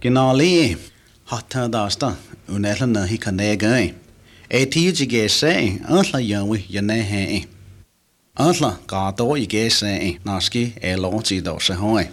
Ginali, Hatta Dasta, Unetana he can negai. A tige say, Antla Yawi Yanehe. Antla Gato Ige say, Naski, a longi dose hoy.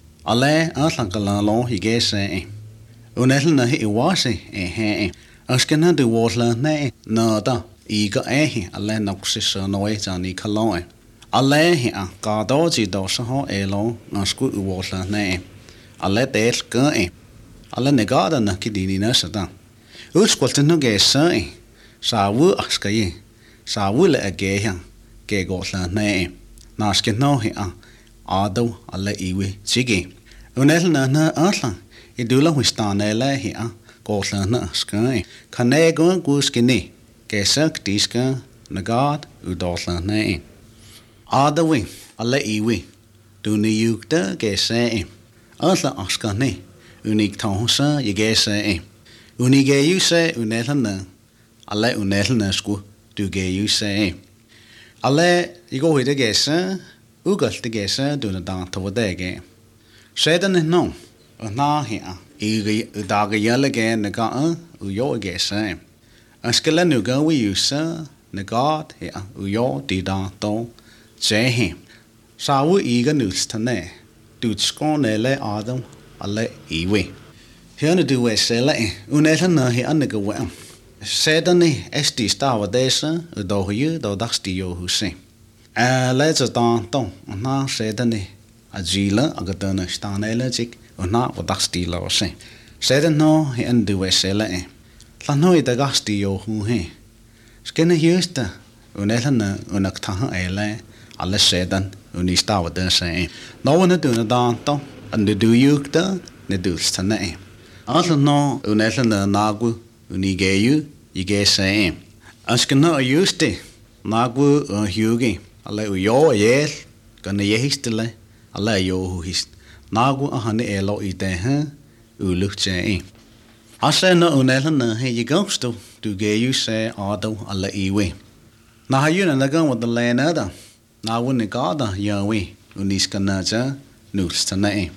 Ale Antla Galalo Ige say. Unetana he was a he. Askana de water ne, nada, eager ehi, a land oxys noise and Nicoloy. Ale here, Gadoji dose ho elo, Nasku water ne. Ale des gay. Alle negada na kidini na sada. Uskwalte no ge sai. Sa wu askaye. Sa wu le age han. Ge gotla ne. Naske no he a. Ado alle iwe chigi. Unel na atla. Idula wistane le he a. Gotla na skai. Kane go guskini. Ge sak diska nagad udotla ne. Ado we alle iwe. Du ni yukta ge sai. Atla askane. Unique tonsa, you guess eh? Unige you say, unetana. I let unetana school, do gay you say. I let you go with the guess, Ugas the guess, do the down to the again. Said and no, na here. Dog a yell again, the gun, uyo guess eh? A skeleton you go with you, sir, the god here, uyo did on to say him. Sawu eager news to ne. Do scorn ele Adam. Alle iwe. Herne du er sella unetana he annega wem. Sedani esti stava desa do hu do dagsti yo hu se. Let's dan ton na sedani ajila agatana stanela chik na dagsti lo se. Sedano he andu er sella Lano ita gasti yo hu he. Skene husta unetana unakta ele alle sedan unistava desa. No one do na dan ton. And the do you da ne dulce tane. Also no unetana nagu unigeyu yige say. Askana used nagu hugi. Ale yo yes gonna yestile. Ale yo who his nagu a honey elo ite uluk say. I say no unetana he you goes to ge you say ado ale iwe. Na you na gun with the land other. Na wouldn't gada yawi uniskanaja. Nuls tane.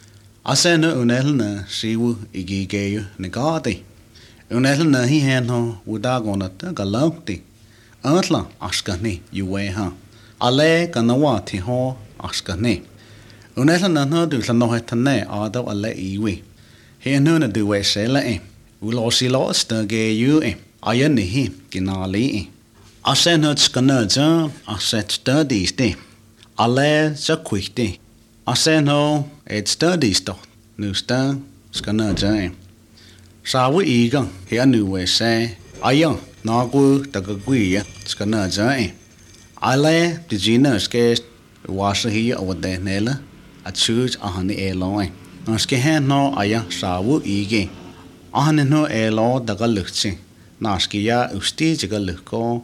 Asena unelna siwu igigeyu negati. Unelna hi heno udagonata galauti. Antla askani yuweha. Ale kanawati ho askani. Unelna no du sanohetane ado ale iwi. Heno na du wesela Ulosi losta geyu ayani hi kinali. Asena skanaja aset studies de. Ale zakwiti. I say no, it studies though. Nu sta skana jai. Sa wu iga he nu we say aya na gu ta ga gui skana jai. I le the genus ke was he over there nela at choose a honey a loin. Naske han no aya sa wu ige. A no a lo da ga lukchi. Naske ya usti jiga luko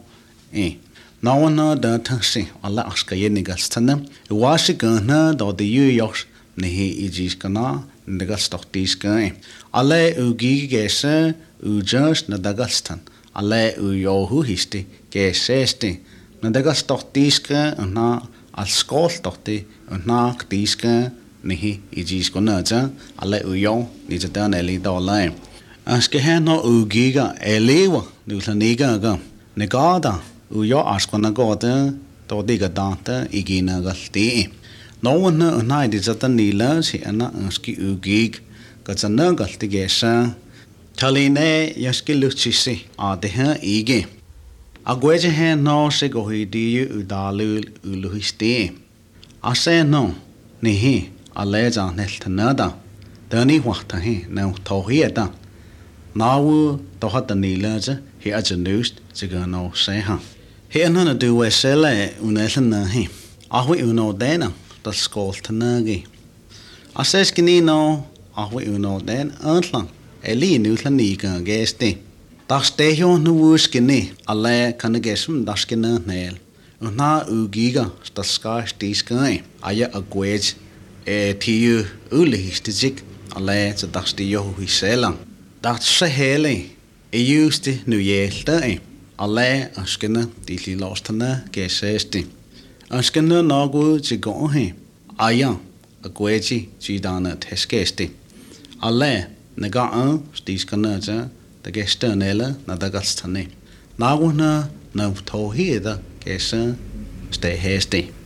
No one know that say Allah aska yenigastanam. Was gonna do the yosh nehi ijiskana negastortiska. Ale ugi gese ujas nadagastan. Ale uyohu histi gesesti nadagastortiska na al skoltorti na ktiska nehi ijiskana ja. Ale uyo nijatan eli dolai. Aske hano ugiga elewa nulaniga ga negada. Uyo askona goda to diga data igina galti. No one night is at the nila si ana aski ugig gazana galti gesa. Taline yaski luchisi adeha ige. Agweje hen no se gohidi udalu uluhisti. Ase no nihi aleja neltanada. Dani wahtahi no tohieta. Nawu tohata nila he ajanust zigano seha. He anana do we sele unelana he. Ahwi uno dena the skol tanagi. I says kinino ahwi uno den antlang. Eli nutlaniga gesti. Das tejo nu wuskini alle kanagesum daskina nail. Una ugiga staska stiskai. Aya agwej tiu ulihistic alle to dasti yo hiselang. Dat sehele used nu yelta. Alle askena dili lostana gesesti. Askena nagu jigohe. Aya agweji jidana teskesti. Alle Naga stiskanaja, the gesternella, Nadagalstane. Naguna no tohida, Gesa, stay hasty.